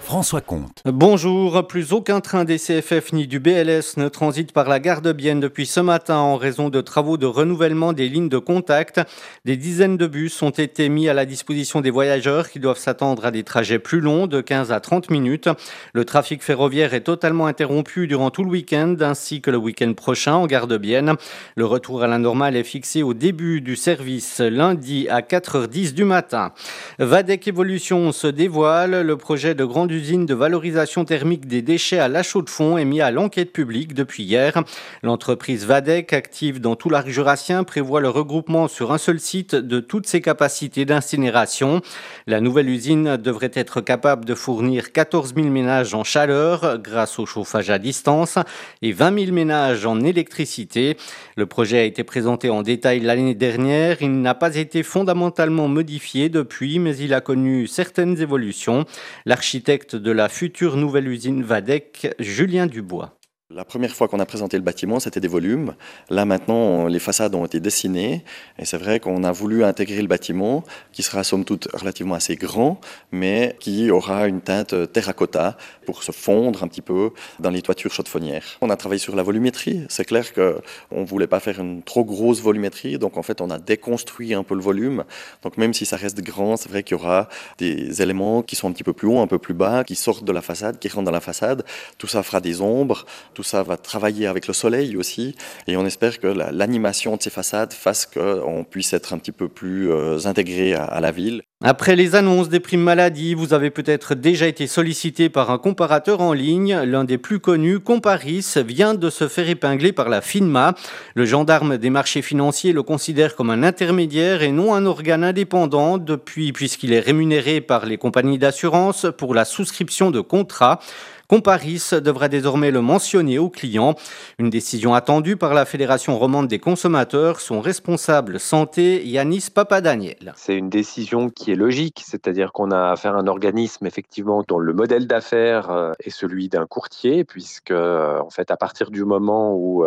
François Comte. Bonjour, plus aucun train des CFF ni du BLS ne transite par la gare de Bienne depuis ce matin en raison de travaux de renouvellement des lignes de contact. Des dizaines de bus ont été mis à la disposition des voyageurs qui doivent s'attendre à des trajets plus longs de 15 à 30 minutes. Le trafic ferroviaire est totalement interrompu durant tout le week-end ainsi que le week-end prochain en gare de Bienne. Le retour à la normale est fixé au début du service lundi à 4h10 du matin. Vadec Evolution se dévoile. Le projet de grande usine de valorisation thermique des déchets à La Chaux-de-Fonds est mis à l'enquête publique depuis hier. L'entreprise Vadec, active dans tout l'arc jurassien, prévoit le regroupement sur un seul site de toutes ses capacités d'incinération. La nouvelle usine devrait être capable de fournir 14 000 ménages en chaleur grâce au chauffage à distance et 20 000 ménages en électricité. Le projet a été présenté en détail l'année dernière. Il n'a pas été fondamentalement modifié depuis, mais il a connu certaines évolutions. L'architecte de la future nouvelle usine Vadec, Julien Dubois. La première fois qu'on a présenté le bâtiment, c'était des volumes. Là, maintenant, les façades ont été dessinées. Et c'est vrai qu'on a voulu intégrer le bâtiment, qui sera somme toute relativement assez grand, mais qui aura une teinte terracotta pour se fondre un petit peu dans les toitures chaudefonnières. On a travaillé sur la volumétrie. C'est clair qu'on ne voulait pas faire une trop grosse volumétrie. Donc, en fait, on a déconstruit un peu le volume. Donc, même si ça reste grand, c'est vrai qu'il y aura des éléments qui sont un petit peu plus hauts, un peu plus bas, qui sortent de la façade, qui rentrent dans la façade. Tout ça fera des ombres. Tout ça va travailler avec le soleil aussi, et on espère que l'animation de ces façades fasse qu'on puisse être un petit peu plus intégré à la ville. Après les annonces des primes maladie, vous avez peut-être déjà été sollicité par un comparateur en ligne. L'un des plus connus, Comparis, vient de se faire épingler par la FINMA. Le gendarme des marchés financiers le considère comme un intermédiaire et non un organe indépendant puisqu'il est rémunéré par les compagnies d'assurance pour la souscription de contrats. Comparis devra désormais le mentionner aux clients. Une décision attendue par la Fédération romande des consommateurs. Son responsable santé, Yanis Papadaniel. C'est une décision qui est logique, c'est-à-dire qu'on a affaire à un organisme effectivement dont le modèle d'affaires est celui d'un courtier, puisque en fait à partir du moment où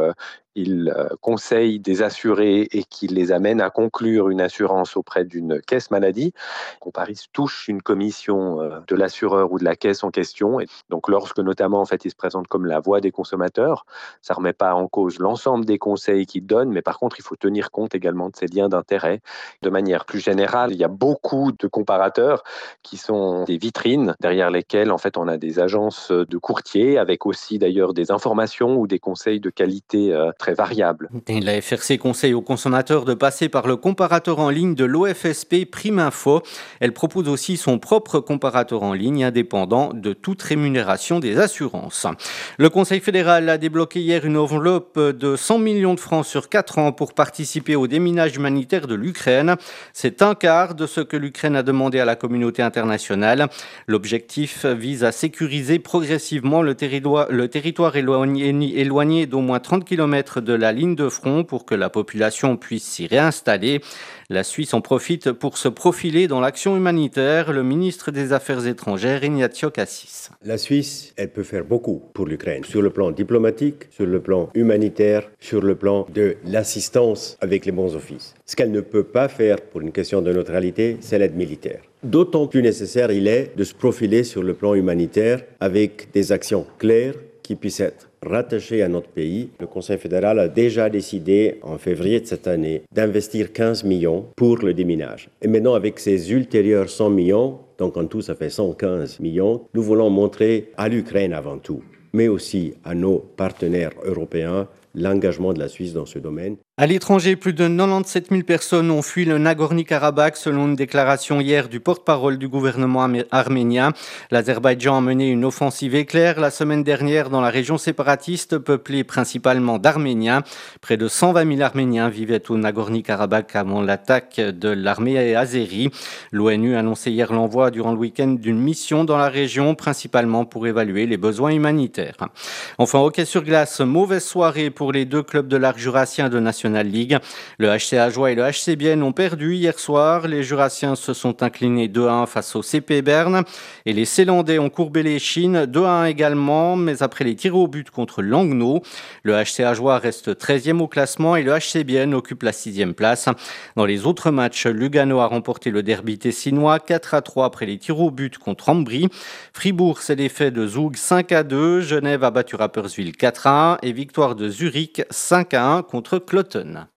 il conseille des assurés et qu'il les amène à conclure une assurance auprès d'une caisse maladie, Comparis touche une commission de l'assureur ou de la caisse en question. Et donc lorsque notamment en fait il se présente comme la voix des consommateurs, ça remet pas en cause l'ensemble des conseils qu'il donne, mais par contre il faut tenir compte également de ces liens d'intérêt. De manière plus générale, il y a beaucoup de comparateurs qui sont des vitrines derrière lesquelles en fait on a des agences de courtiers avec aussi d'ailleurs des informations ou des conseils de qualité très variable. Et la FRC conseille aux consommateurs de passer par le comparateur en ligne de l'OFSP Prime Info. Elle propose aussi son propre comparateur en ligne indépendant de toute rémunération des assurances. Le Conseil fédéral a débloqué hier une enveloppe de 100 millions de francs sur 4 ans pour participer au déminage humanitaire de l'Ukraine. C'est un quart de ce que l'Ukraine a demandé à la communauté internationale. L'objectif vise à sécuriser progressivement le territoire éloigné d'au moins 30 km de la ligne de front pour que la population puisse s'y réinstaller. La Suisse en profite pour se profiler dans l'action humanitaire. Le ministre des Affaires étrangères, Ignazio Cassis. La Suisse, elle peut faire beaucoup pour l'Ukraine, sur le plan diplomatique, sur le plan humanitaire, sur le plan de l'assistance avec les bons offices. Ce qu'elle ne peut pas faire pour une question de neutralité, c'est l'aide militaire. D'autant plus nécessaire il est de se profiler sur le plan humanitaire avec des actions claires qui puissent être rattachées à notre pays. Le Conseil fédéral a déjà décidé en février de cette année d'investir 15 millions pour le déminage. Et maintenant, avec ces ultérieurs 100 millions, donc en tout ça fait 115 millions, nous voulons montrer à l'Ukraine avant tout, mais aussi à nos partenaires européens, l'engagement de la Suisse dans ce domaine. À l'étranger, plus de 97 000 personnes ont fui le Nagorno-Karabakh selon une déclaration hier du porte-parole du gouvernement arménien. L'Azerbaïdjan a mené une offensive éclair la semaine dernière dans la région séparatiste peuplée principalement d'Arméniens. Près de 120 000 Arméniens vivaient au Nagorno-Karabakh avant l'attaque de l'armée azérie. L'ONU a annoncé hier l'envoi durant le week-end d'une mission dans la région, principalement pour évaluer les besoins humanitaires. Enfin, hockey sur glace, mauvaise soirée pour les deux clubs de l'arc jurassien de National National League. Le HC Ajoie et le HC Bienne ont perdu hier soir. Les Jurassiens se sont inclinés 2-1 face au CP Berne. Et les Célandais ont courbé les chines 2-1 également, mais après les tirs au but contre Langnau. Le HC Ajoie reste 13e au classement et le HC Bienne occupe la 6e place. Dans les autres matchs, Lugano a remporté le derby tessinois 4-3 après les tirs au but contre Ambry. Fribourg s'est défait de Zoug 5-2. Genève a battu Rapperswil 4-1 et victoire de Zurich 5-1 contre Cloton.